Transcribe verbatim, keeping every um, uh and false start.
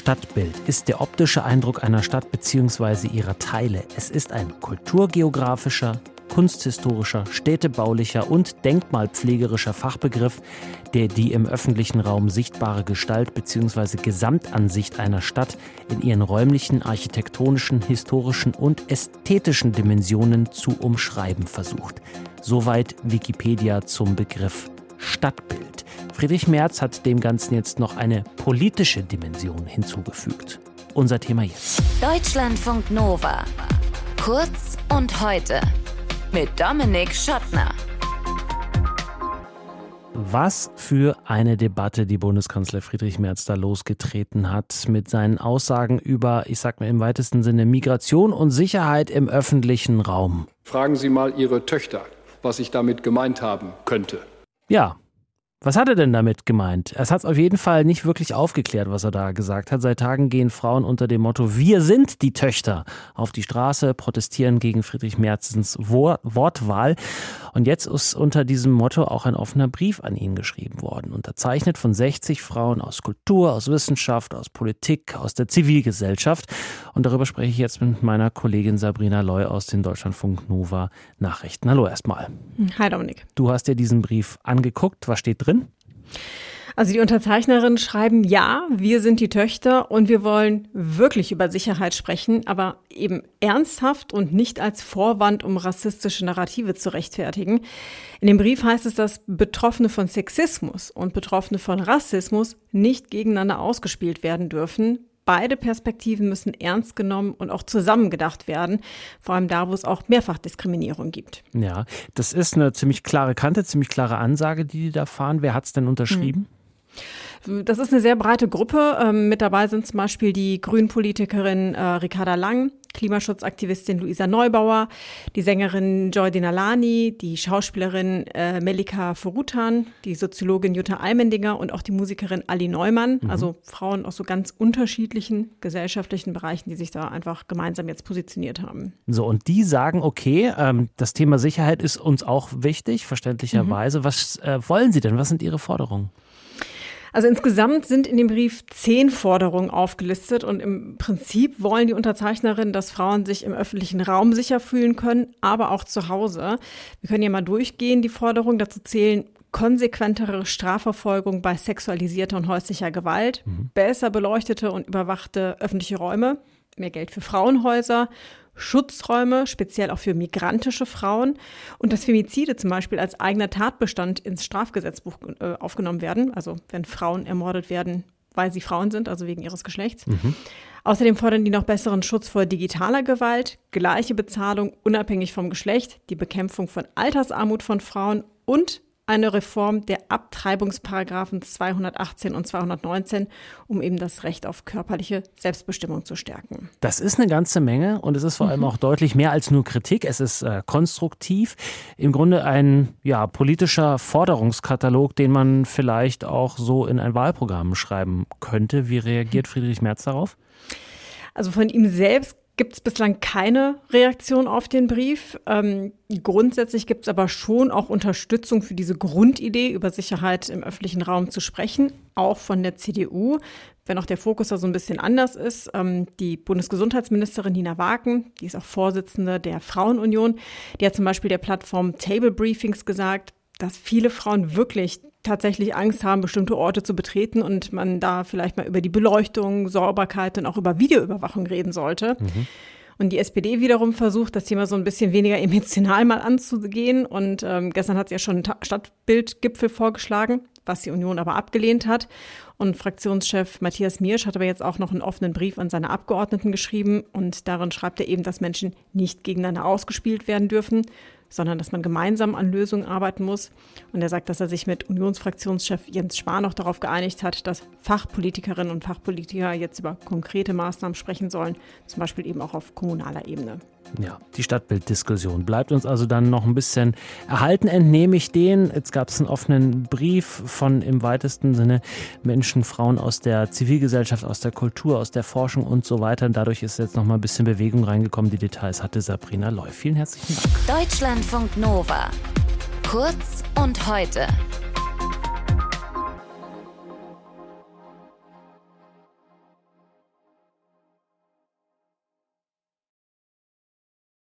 Stadtbild ist der optische Eindruck einer Stadt bzw. ihrer Teile. Es ist ein kulturgeografischer, kunsthistorischer, städtebaulicher und denkmalpflegerischer Fachbegriff, der die im öffentlichen Raum sichtbare Gestalt bzw. Gesamtansicht einer Stadt in ihren räumlichen, architektonischen, historischen und ästhetischen Dimensionen zu umschreiben versucht. Soweit Wikipedia zum Begriff Stadtbild. Friedrich Merz hat dem Ganzen jetzt noch eine politische Dimension hinzugefügt. Unser Thema jetzt. Deutschlandfunk Nova. Kurz und heute. Mit Dominik Schottner. Was für eine Debatte die Bundeskanzler Friedrich Merz da losgetreten hat mit seinen Aussagen über, ich sag mal im weitesten Sinne, Migration und Sicherheit im öffentlichen Raum. Fragen Sie mal Ihre Töchter, was ich damit gemeint haben könnte. Ja. Was hat er denn damit gemeint? Es hat auf jeden Fall nicht wirklich aufgeklärt, was er da gesagt hat. Seit Tagen gehen Frauen unter dem Motto „Wir sind die Töchter" auf die Straße, protestieren gegen Friedrich Merzens Wortwahl. Und jetzt ist unter diesem Motto auch ein offener Brief an ihn geschrieben worden, unterzeichnet von sechzig Frauen aus Kultur, aus Wissenschaft, aus Politik, aus der Zivilgesellschaft. Und darüber spreche ich jetzt mit meiner Kollegin Sabrina Loy aus den Deutschlandfunk Nova Nachrichten. Hallo erstmal. Hi Dominik. Du hast dir diesen Brief angeguckt. Was steht drin? Also die Unterzeichnerinnen schreiben, ja, wir sind die Töchter und wir wollen wirklich über Sicherheit sprechen, aber eben ernsthaft und nicht als Vorwand, um rassistische Narrative zu rechtfertigen. In dem Brief heißt es, dass Betroffene von Sexismus und Betroffene von Rassismus nicht gegeneinander ausgespielt werden dürfen. Beide Perspektiven müssen ernst genommen und auch zusammengedacht werden, vor allem da, wo es auch Mehrfachdiskriminierung gibt. Ja, das ist eine ziemlich klare Kante, ziemlich klare Ansage, die die da fahren. Wer hat es denn unterschrieben? Das ist eine sehr breite Gruppe. Ähm, mit dabei sind zum Beispiel die Grünpolitikerin äh, Ricarda Lang, Klimaschutzaktivistin Luisa Neubauer, die Sängerin Joy Dinalani, die Schauspielerin äh, Melika Forutan, die Soziologin Jutta Almendinger und auch die Musikerin Ali Neumann. Mhm. Also Frauen aus so ganz unterschiedlichen gesellschaftlichen Bereichen, die sich da einfach gemeinsam jetzt positioniert haben. So, und die sagen, okay, ähm, das Thema Sicherheit ist uns auch wichtig, verständlicherweise. Mhm. Was äh, wollen sie denn? Was sind ihre Forderungen? Also insgesamt sind in dem Brief zehn Forderungen aufgelistet und im Prinzip wollen die Unterzeichnerinnen, dass Frauen sich im öffentlichen Raum sicher fühlen können, aber auch zu Hause. Wir können ja mal durchgehen, die Forderungen. Dazu zählen konsequentere Strafverfolgung bei sexualisierter und häuslicher Gewalt, mhm. besser beleuchtete und überwachte öffentliche Räume, mehr Geld für Frauenhäuser, Schutzräume, speziell auch für migrantische Frauen und dass Femizide zum Beispiel als eigener Tatbestand ins Strafgesetzbuch äh, aufgenommen werden, also wenn Frauen ermordet werden, weil sie Frauen sind, also wegen ihres Geschlechts. Mhm. Außerdem fordern die noch besseren Schutz vor digitaler Gewalt, gleiche Bezahlung unabhängig vom Geschlecht, die Bekämpfung von Altersarmut von Frauen und eine Reform der Abtreibungsparagraphen zweihundertachtzehn und zweihundertneunzehn, um eben das Recht auf körperliche Selbstbestimmung zu stärken. Das ist eine ganze Menge und es ist vor allem mhm. auch deutlich mehr als nur Kritik. Es ist äh, konstruktiv. Im Grunde ein ja, politischer Forderungskatalog, den man vielleicht auch so in ein Wahlprogramm schreiben könnte. Wie reagiert Friedrich Merz darauf? Also von ihm selbst gibt es bislang keine Reaktion auf den Brief. Ähm, grundsätzlich gibt es aber schon auch Unterstützung für diese Grundidee, über Sicherheit im öffentlichen Raum zu sprechen, auch von der C D U, wenn auch der Fokus da so ein bisschen anders ist. Ähm, die Bundesgesundheitsministerin Nina Waken, die ist auch Vorsitzende der Frauenunion, die hat zum Beispiel der Plattform Table Briefings gesagt, dass viele Frauen wirklich tatsächlich Angst haben, bestimmte Orte zu betreten und man da vielleicht mal über die Beleuchtung, Sauberkeit und auch über Videoüberwachung reden sollte. Mhm. Und die S P D wiederum versucht, das Thema so ein bisschen weniger emotional mal anzugehen. Und ähm, gestern hat sie ja schon einen Ta- Stadtbildgipfel vorgeschlagen, was die Union aber abgelehnt hat. Und Fraktionschef Matthias Miersch hat aber jetzt auch noch einen offenen Brief an seine Abgeordneten geschrieben. Und darin schreibt er eben, dass Menschen nicht gegeneinander ausgespielt werden dürfen, sondern dass man gemeinsam an Lösungen arbeiten muss. Und er sagt, dass er sich mit Unionsfraktionschef Jens Spahn noch darauf geeinigt hat, dass Fachpolitikerinnen und Fachpolitiker jetzt über konkrete Maßnahmen sprechen sollen, zum Beispiel eben auch auf kommunaler Ebene. Ja, die Stadtbilddiskussion bleibt uns also dann noch ein bisschen erhalten, entnehme ich den. Jetzt gab es einen offenen Brief von im weitesten Sinne Menschen, Frauen aus der Zivilgesellschaft, aus der Kultur, aus der Forschung und so weiter. Und dadurch ist jetzt noch mal ein bisschen Bewegung reingekommen. Die Details hatte Sabrina Loy. Vielen herzlichen Dank. Deutschlandfunk Nova. Kurz und heute.